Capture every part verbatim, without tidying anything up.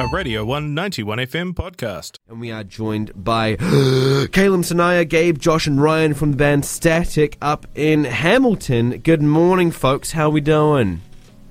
a Radio one ninety-one F M podcast. And we are joined by Calum, Sanaya, Gabe, Josh and Ryan from the band Static up in Hamilton. Good morning, folks. How we doing?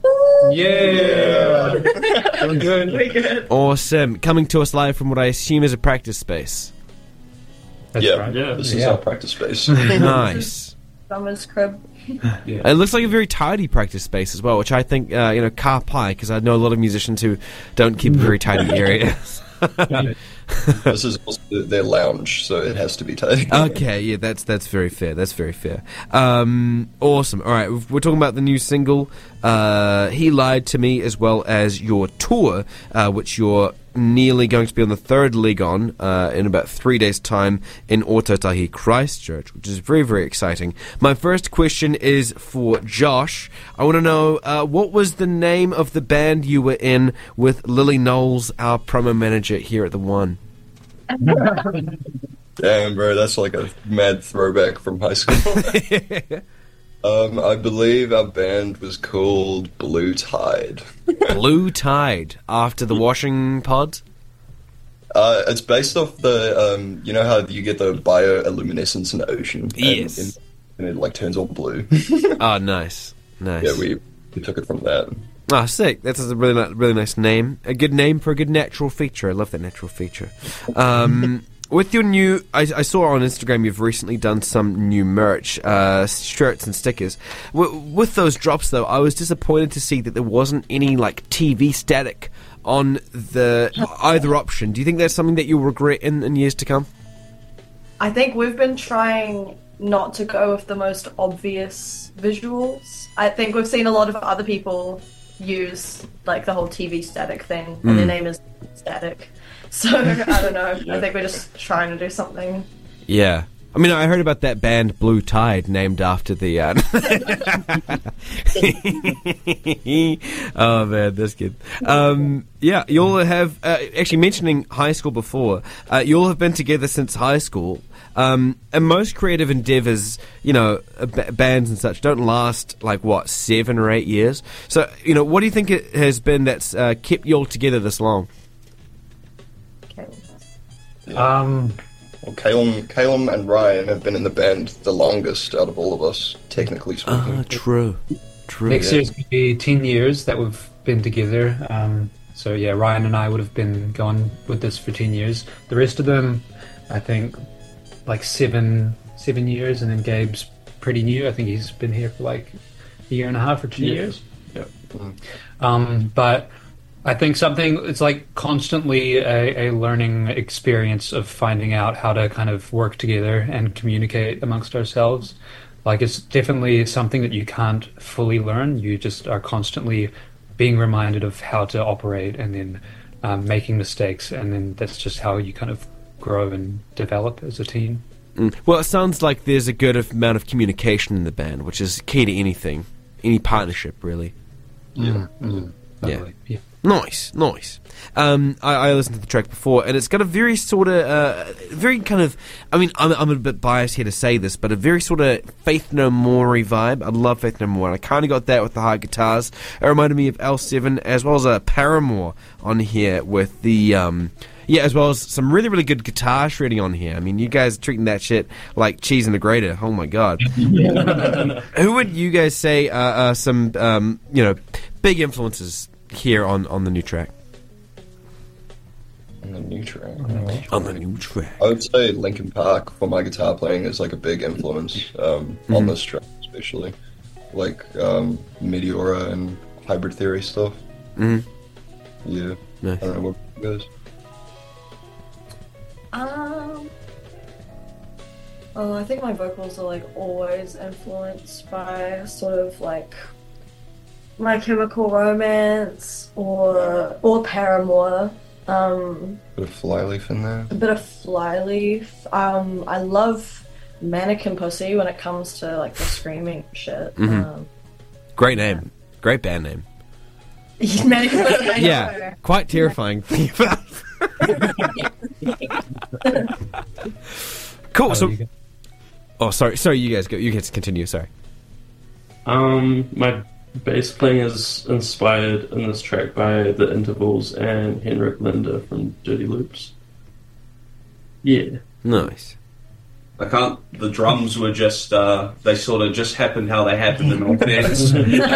Yeah! Doing good. Very good. Awesome. Coming to us live from what I assume is a practice space. That's yeah, right. yeah, this is Yeah. our practice space. Nice. Summer's crib. Yeah. It looks like a very tidy practice space as well, which I think, uh, you know, ka pai, because I know a lot of musicians who don't keep a very tidy area. This is also their lounge, so it has to be tidy. Okay, yeah, that's that's very fair. That's very fair. Um, awesome. All right, we're talking about the new single, uh, He Lied to Me, as well as your tour, uh, which you're nearly going to be on the third leg on uh, in about three days' time in Ōtautahi, Christchurch, which is very, very exciting. My first question is for Josh. I want to know, uh, what was the name of the band you were in with Lily Knowles, our promo manager here at The One? Damn, bro, that's like a mad throwback from high school. um, I believe our band was called Blue Tide. Blue Tide, after the washing pod? Uh, it's based off the, um, you know how you get the bioluminescence in the ocean? And- Yes. And, and it like turns all blue. Oh, nice. Nice. Yeah, we, we took it from that. Ah, sick. That's a really, ni- really nice name. A good name for a good natural feature. I love that natural feature. Um, with your new... I, I saw on Instagram you've recently done some new merch, uh, shirts and stickers. W- with those drops, though, I was disappointed to see that there wasn't any, like, T V static on the either option. Do you think that's something that you'll regret in, in years to come? I think we've been trying not to go with the most obvious visuals. I think we've seen a lot of other people use like the whole T V static thing, and their name is Static. So I don't know. I think we're just trying to do something. Yeah. I mean, I heard about that band Blue Tide, named after the... Uh... oh, man, that's good. Um, yeah, you all have... Uh, actually, mentioning high school before, uh, you all have been together since high school. Um, and most creative endeavours, you know, uh, b- bands and such, don't last, like, what, seven or eight years? So, you know, what do you think it has been that's uh, kept you all together this long? Okay. Um, Well, Calum, Calum and Ryan have been in the band the longest out of all of us, technically speaking. Ah, true. True. next yeah. year's going to be ten years that we've been together. Um, so yeah, Ryan and I would have been going with this for ten years. The rest of them, I think, like seven seven years, and then Gabe's pretty new. I think he's been here for like a year and a half or two Yeah. years. Yeah. Um, but I think something, it's like constantly a, a learning experience of finding out how to kind of work together and communicate amongst ourselves. Like, it's definitely something that you can't fully learn. You just are constantly being reminded of how to operate, and then um, making mistakes, and then that's just how you kind of grow and develop as a team. Mm. Well, it sounds like there's a good amount of communication in the band, which is key to anything, any partnership, really. Yeah. Mm, totally. Yeah. Nice, nice. Um, I, I listened to the track before, and it's got a very sort of, uh, very kind of, I mean, I'm, I'm a bit biased here to say this, but a very sort of Faith No More-y vibe. I love Faith No More, and I kind of got that with the hard guitars. It reminded me of L seven, as well as a Paramore on here with the, um, yeah, as well as some really, really good guitar shredding on here. I mean, you guys are treating that shit like cheese in a grater. Oh, my God. Who would you guys say are uh, some, um, you know, big influences here on, on the new track? On the new track. On the new track. I would say Linkin Park for my guitar playing is like a big influence um, on this track, especially like um, Meteora and Hybrid Theory stuff. Mhm. Yeah, Nice. I don't know what you guys. Um. Oh, I think my vocals are like always influenced by sort of like My Chemical Romance or or Paramore. Um, Bit of Flyleaf in there. a bit of Flyleaf. Um, I love Mannequin Pussy when it comes to like the screaming shit. Mhm. Um, Great name. Great band name. Mannequin Pussy. Yeah, quite terrifying. Cool. Oh, So, you go. oh, sorry, sorry. You guys go. You guys continue. Sorry. Um, my bass playing is inspired in this track by The Intervals and Henrik Linde from Dirty Loops. Yeah. Nice. I can't. The drums were just. Uh, they sort of just happened how they happened in all fairness.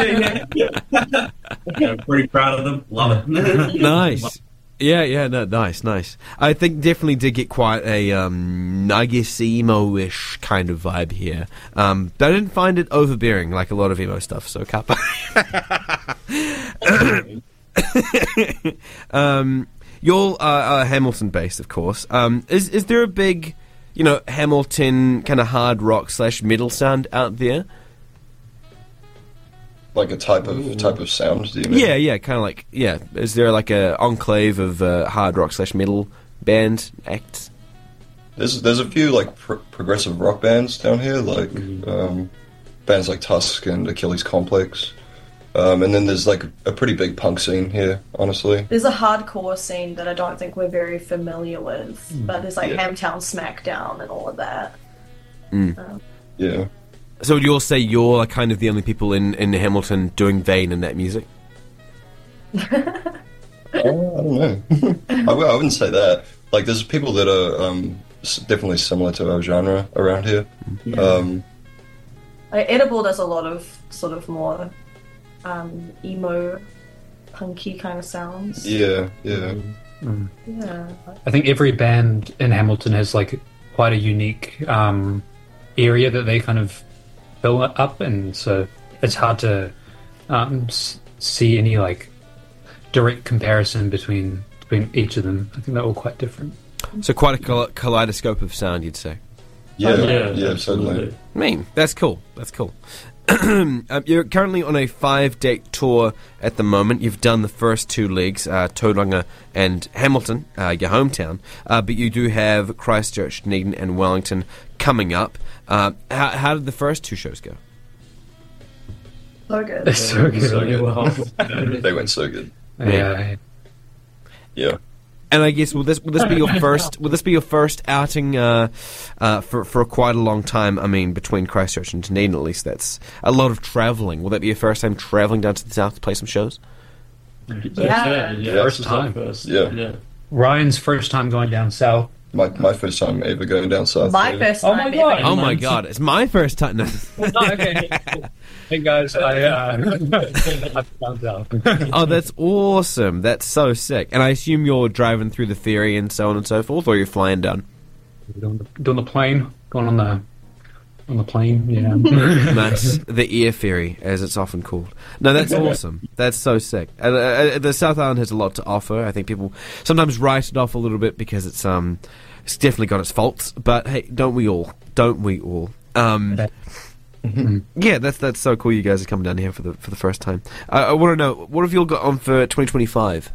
I'm pretty proud of them. Love it. Nice. Yeah, yeah, no, nice, nice. I think definitely did get quite a, um, I guess, emo-ish kind of vibe here. Um, but I didn't find it overbearing like a lot of emo stuff, so kappa. um, you're uh, uh, Hamilton-based, of course. Um, is is there a big, you know, Hamilton kind of hard rock slash metal sound out there? Like a type of type of sound, do you mean? Yeah, yeah, kind of like, yeah. Is there like a enclave of uh, hard rock slash metal band acts? There's there's a few like pr- progressive rock bands down here, like um, bands like Tusk and Achilles Complex, um, and then there's like a pretty big punk scene here. Honestly, There's a hardcore scene that I don't think we're very familiar with, but there's like Yeah. Hamtown Smackdown and all of that. yeah. So would you all say you're like kind of the only people in, in Hamilton doing Vane in that music? Uh, I don't know. I, w- I wouldn't say that. Like, there's people that are um, s- definitely similar to our genre around here. Um, Like, Edible does a lot of sort of more um, emo, punky kind of sounds. yeah, yeah. Yeah. I think every band in Hamilton has like quite a unique um, area that they kind of fill up, and so it's hard to um, s- see any like direct comparison between between each of them. I think they're all quite different. So quite a kal- kaleidoscope of sound, you'd say. Yeah, yeah, yeah, absolutely. certainly. I mean, that's cool. That's cool. um, you're currently on a five-date tour at the moment. You've done the first two legs, uh, Tauranga and Hamilton, uh, your hometown. Uh, but you do have Christchurch, Dunedin, and Wellington coming up. Uh, how, how did the first two shows go? So good. It's so good. So good. Wow. They went so good. Yeah. Yeah. And I guess will this will this be your first will this be your first outing uh, uh, for for quite a long time? I mean, between Christchurch and Dunedin, at least that's a lot of travelling. Will that be your first time travelling down to the south to play some shows? Yeah, Yeah. yeah, First this is time. our First. Yeah. yeah. Ryan's first time going down south. My my first time ever going down south. My too. first Oh time. my God. ever. Oh my god, it's my first time. No. Oh, okay. Hey guys, I uh, I found out. Oh, that's awesome. That's so sick. And I assume you're driving through the ferry and so on and so forth, or you're flying down. doing, the, doing the plane, going on the on the plane. Yeah. Nice. The ear ferry, as it's often called. No, that's awesome. That's so sick. Uh, uh, the South Island has a lot to offer. I think people sometimes write it off a little bit because it's um, it's definitely got its faults. But hey, don't we all? Don't we all? Um, yeah, that's that's so cool. You guys are coming down here for the for the first time. Uh, I want to know, what have you all got on for twenty twenty-five?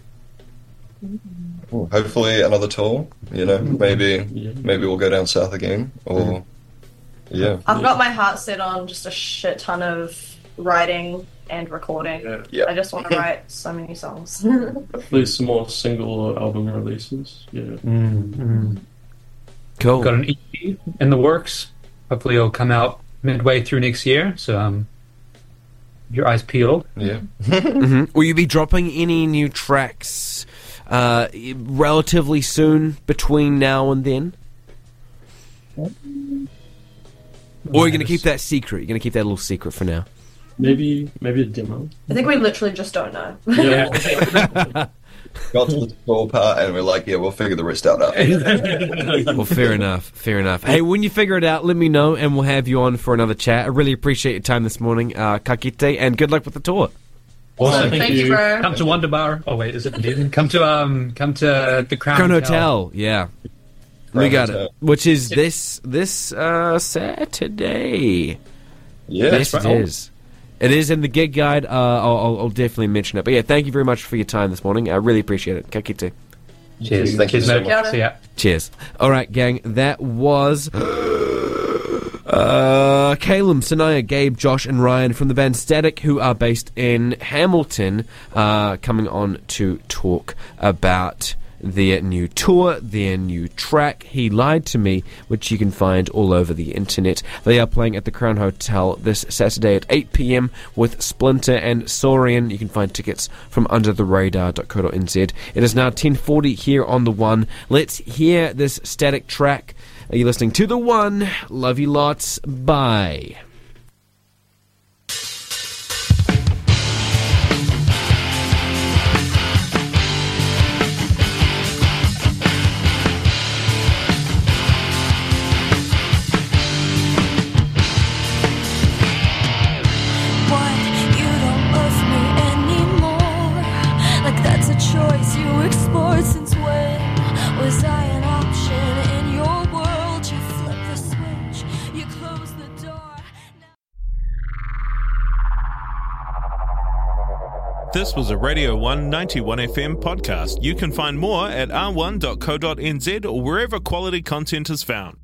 Hopefully another tour. You know, maybe Yeah. maybe we'll go down south again, or yeah, I've got my heart set on just a shit ton of writing and recording. Yeah. yeah. I just want to write so many songs. Hopefully some more single or album releases. Yeah. Mm-hmm. Cool. Got an E P in the works. Hopefully, it'll come out midway through next year. So, um, your eyes peeled. yeah. hmm Will you be dropping any new tracks uh, relatively soon between now and then? Or are you going to keep that secret? You're going to keep that little secret for now? Maybe maybe a demo. I think we literally just don't know. Yeah. Got to the tour part, and we're like, yeah, we'll figure the rest out after. Well, fair enough. Fair enough. Hey, when you figure it out, let me know, and we'll have you on for another chat. I really appreciate your time this morning, uh, Kakite, and good luck with the tour. Awesome. Thank Thank you, you. bro. Come to Wonder Bar. Oh wait, is it Dunedin? Come to um, come to the Crown, Crown Hotel, yeah. We Crown got Hotel. it. Which is this this uh, Saturday. Yeah, Yes, right. it is. It is in the gig guide. Uh, I'll, I'll, I'll definitely mention it. But yeah, thank you very much for your time this morning. I really appreciate it. Kakite. Cheers. Thank you Cheers, so mate. much. See ya. Cheers. All right, gang. That was uh, Calum, Sanaya, Gabe, Josh, and Ryan from the band Static, who are based in Hamilton, uh, coming on to talk about their new tour, their new track, He Lied to Me, which you can find all over the internet. They are playing at the Crown Hotel this Saturday at eight p.m. with Splinter and Saurian. You can find tickets from under the radar dot co dot n z. It is now ten forty here on The One. Let's hear this Static track. Are you listening to The One? Love you lots. Bye. Choice you explored. Since when was I an option in your world? You flip the switch, you close the door. This was a Radio one ninety-one F M podcast. You can find more at r one dot co dot n z or wherever quality content is found.